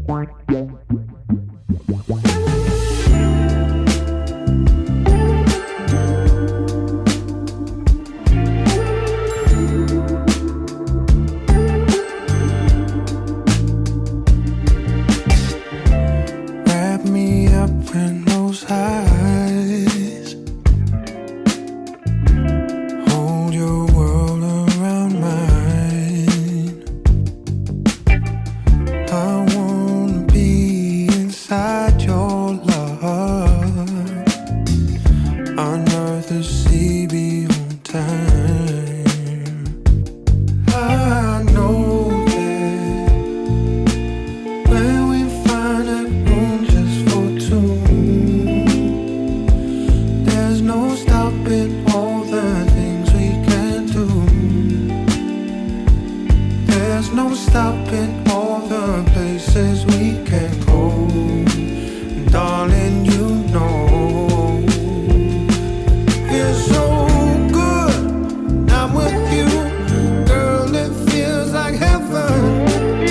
Wrap me up in those eyes. Hold your world around mine. I wanna be inside your love. Unearth the sea beyond time. I know that when we find that room just for two, there's no stopping all the things we can do. There's no stopping all the places we can go. And darling, you know, feels so good. I'm with you, girl. It feels like heaven.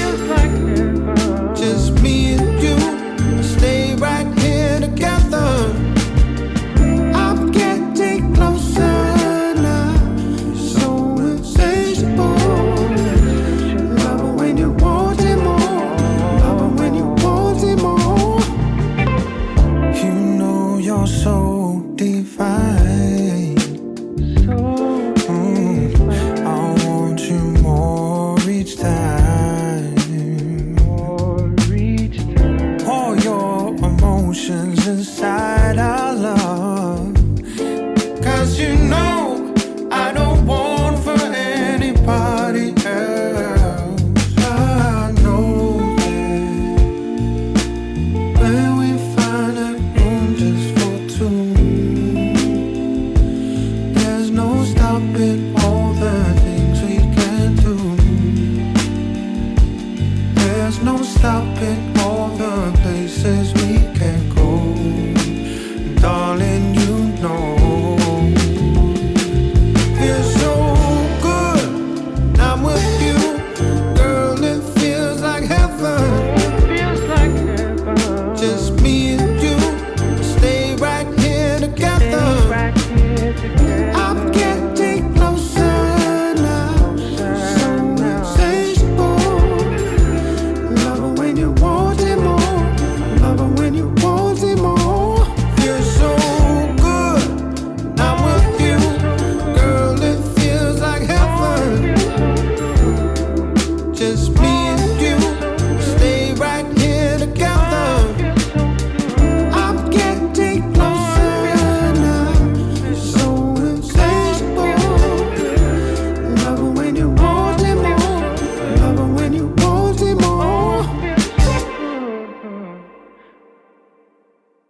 Just me and you, stay right here together. I'm getting closer now, so insatiable. Love it when you want it more. Love it when you want it more. You know you're so divine. I want you more each time. All your emotions inside our love. 'Cause you know I don't want for anybody else. I know that when we find that room just for two, there's no stopping all the things we can do. There's no stopping all the places